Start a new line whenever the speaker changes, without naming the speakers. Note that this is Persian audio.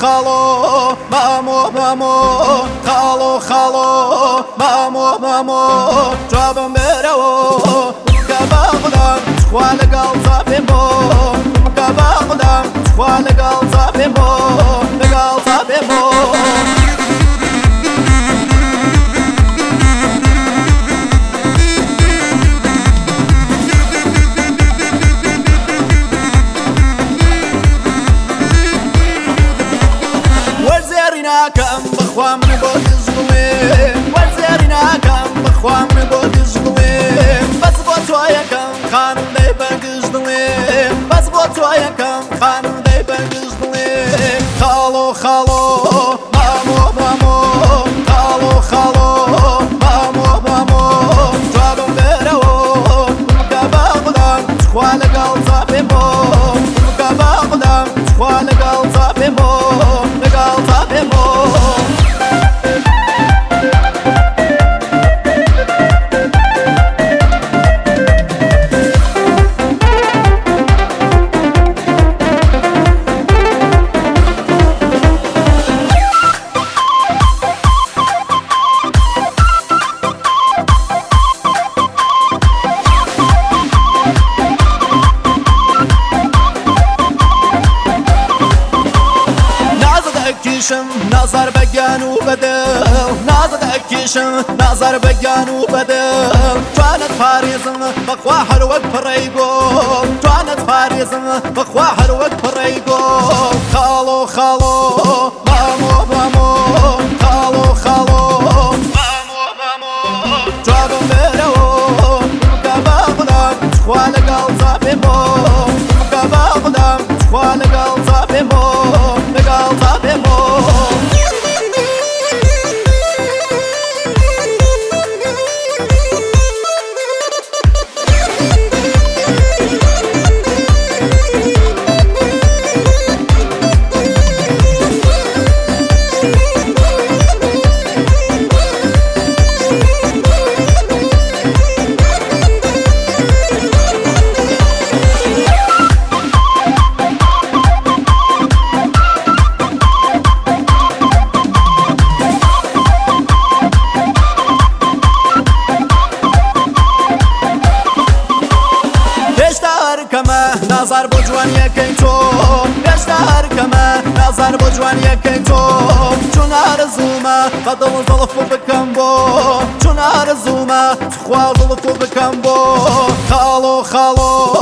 خالو مامو خالو مامو جابم برو كباغدان خوال قلزا بمو كباغدان خوال قلزا بمو قلزا بمو كم بخوام نبود زغویم وزیرنا کم بخوام نبود زغویم بس با توی کم خانم دی برگز دویم بس با توی کم خانم دی برگز دویم خالو مامو خالو مامو جابم برو مكباغدان خوال قلزا بمو مكباغدان خوال قلزا بمو قلزا بمو نظر بگن و بدل نازد اکیشم نظر بگن و بدل جوانت فاريزم بخوا هر وقت پریگو جوانت فاريزم بخوا هر وقت پریگو خالو مامو خالو مامو جابم برو مكباغدان خوال قلزا بمو مكباغدان خوال قلزا بمو قلزا بمو نظر بو جوان یکی تو بیشتر کمه نظر بو جوان یکی تو چون آرزومه بدل زلفو بکن بو چون آرزومه خواه زلفو بکن بو خالو